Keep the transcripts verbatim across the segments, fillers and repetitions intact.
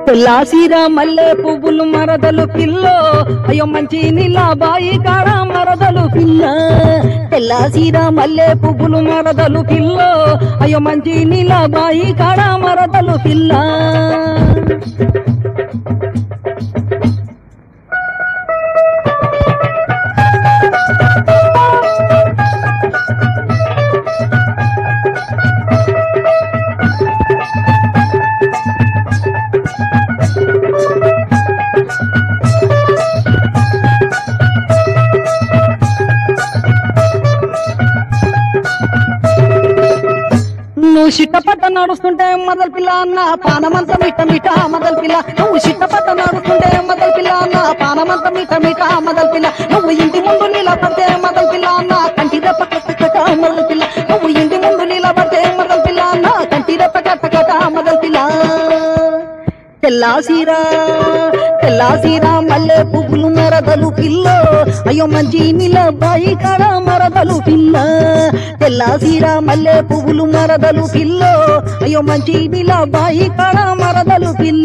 తెల్లాసిరా మల్లె పువ్వులు మరదలు పిల్లో అయ్యో మంచి నీలాబాయి కాడ మరదలు పిల్ల తెల్లాసిరా మల్లె పువ్వులు మరదలు పిల్లో అయ్యో మంచి నీలాబాయి కాడ మరదలు పిల్ల నువ్వు చిట్టపట్ట నడుస్తుంటే మొదలు పిల్ల అన్న పానమంత మిట మిట మొదలు పిల్ల నువ్వు చిట్టపట్ట నడుస్తుంటే మొదలు పిల్ల అన్న పానమంత మిట మిట మొదలు పిల్ల నువ్వు ఇంటి ముందు నిలబడితే మొదలు పిల్ల అన్న కంటి రెప్ప కట్ట మొదలు పిల్ల నువ్వు ఇంటి ముందు నిలబడితే మొదలు పిల్ల అన్న కంటి రెప్ప కట్ట కట్ట మొదలు పిల్ల తెల్లాసిరా తెల్లాసిరా మల్లె పువ్వులు మరదలు పిల్ల అయ్యో మంచి నీలాబాయి కాడ మరదలు పిల్ల తెల్లాసిరా మల్లె పువ్వులు మరదలు పిల్ల అయ్యో మంచి నీలాబాయి కాడ మరదలు పిల్ల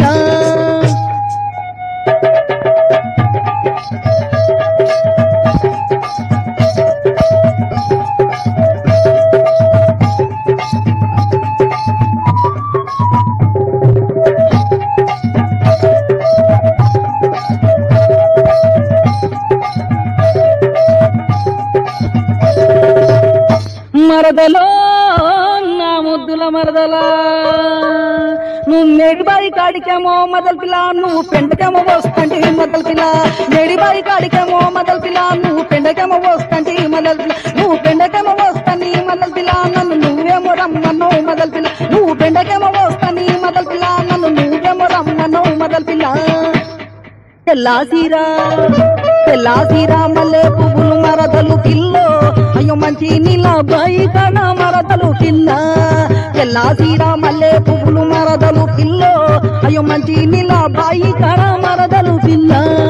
మరదలో నా ముద్దుల మరదలా నువ్వు మేడిబాయి కాడికేమో మొదలు పిల్ల నువ్వు పెండకేమో వస్తంటి మొదలు పిల్ల మేడిబాయి కాడికేమో మొదలు పిల్ల నువ్వు పెండకేమో వస్తంటి మొదలు పిల్ల నువ్వు పెండకేమో వస్తాని మొదలు పిల్ల నన్ను నువ్వేమో రమ్మన్నో మొదలు పిల్ల నువ్వు పెండకేమో వస్తాని మొదలు పిల్ల నన్ను నువ్వేమో రమ్మన్నో మొదలు పిల్ల తెల్లాసిరా తెల్లాసిరా మల్లె పువ్వులు మరదలు పిల్ల అయ్యో మంచి నీలాబాయి కాడ మరదలు పిల్ల తెల్లాసిరా మల్లె పువ్వులు మరదలు పిల్ల అయ్యో మంచి నీలాబాయి కాడ మరదలు పిల్ల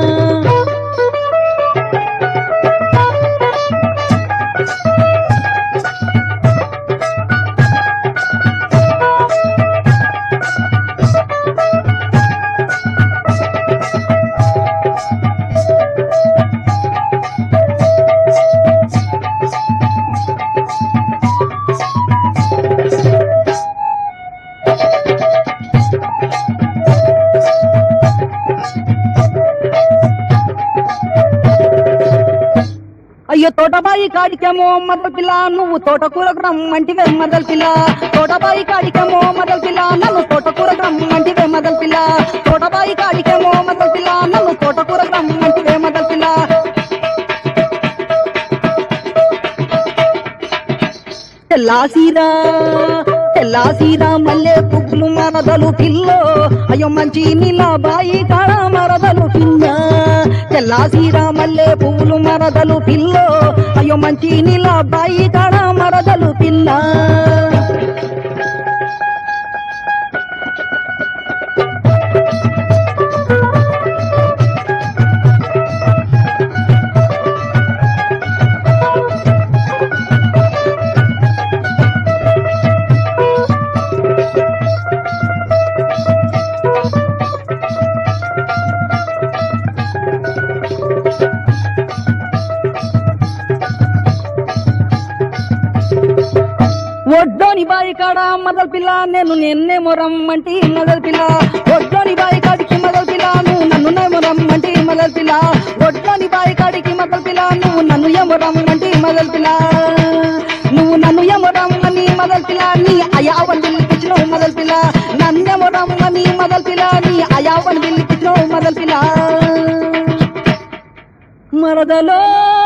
అయ్యో తోటబాయి కాడికేమో మొదలు పిల్ల నువ్వు తోటకూరకు రమ్మంటివే మొదలు పిల్ల తోటబాయి కాడికేమో మొదలు పిల్ల నన్ను తోటకూరకు రమ్మంటివే మొదలు పిల్ల తోటబాయి కాడికేమో మొదలు పిల్ల నన్ను తోటకూరకు రమ్మంటివే మొదలు పిల్ల తెల్లాసిరా తెల్లాసిరా మల్లె పువ్వులు మరదలు పిల్ల అయ్యో మంచి నీలాబాయి కాడ మరదలు పిల్ల తెల్లాసిరా మల్లె పువ్వులు మరదలు పిల్ల అయ్యో మంచి నీలాబాయి కాడ మరదలు పిల్ల ఒడ్డోని బాయి కాడ మొదలు పిల్ల నేను నిన్నేమో రమ్మంటి మొదలు పిల్ల ఒడ్డోని బాయి కాడికి మొదలు పిల్ల నువ్వు నన్ను నేమో రమ్మంటి మొదలు పిల్ల ఒడ్డోని బాయి కాడికి మొదలు పిల్ల నువ్వు నన్ను ఏమో రమ్మంటి మొదలు పిల్ల నువ్వు నన్ను ఏమో రమ్మని మొదలు పిల్ల నీ అయావని పిలిపించినావు మొదలు పిల్ల నన్నేమో రమ్మని మొదలు పిల్ల నీ అయావని పిలిపించినావు మొదలు పిల్ల మరదలో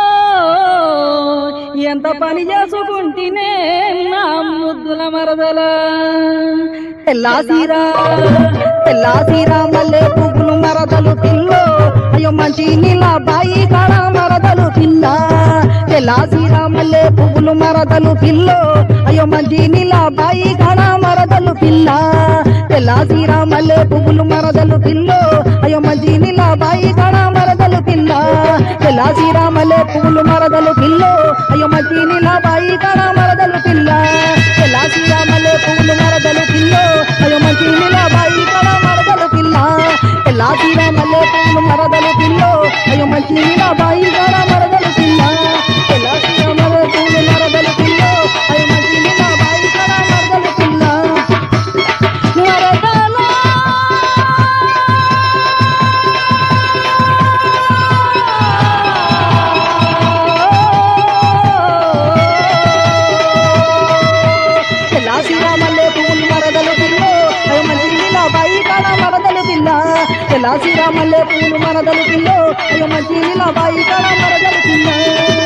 ఎంత పని చేసుకుంటేనే నా ముద్దుల మరదల తెల్లాసిరా తెల్లాసిరా మల్లె పువ్వులు మరదలు పిల్ల అయ్యో మంచి నీలాబాయి కాడ మరదలు పిల్ల తెల్లాసిరా మల్లె పువ్వులు మరదలు పిల్ల అయ్యో మంచి నీలాబాయి కాడ మరదలు పిల్ల తెల్లాసిరా మల్లె పువ్వులు మరదలు పిల్ల అయ్యో మంచి నీలాబాయి కాడ మరదలు పిల్ల తెల్లాసిరా మల్లె పువ్వులు మరదలు పిల్ల అయ్యో మంచి నీలాబాయి కాడ మరదలు పిల్ల తెల్లాసిరా మల్లె పువ్వులు మరదలు పిల్ల అయ్యో మంచి నీలాబాయి కాడ మరదలు పిల్ల పువ్వులు మరదలు పిల్లో అయ్యో మంచి నీలా బాయి కాడ మరదలు పిల్ల తెల్ల సీరామల్లె పువ్వులు మరదలు పిల్లో అయ్యో మంచి నీలా బాయి కాడ మరదలు పిల్ల మరదలా శ్రీరామల్లే పువ్వులు మరదలు పిల్లో అయ్యో మంచి నీలా బాయి కాడ మరదలు పిల్ల తెల్ల శ్రీరామల్లే పువ్వులు మరదలు పిల్లో అయ్యో మంచి నీలా బాయి కాడ మరదలు పిల్ల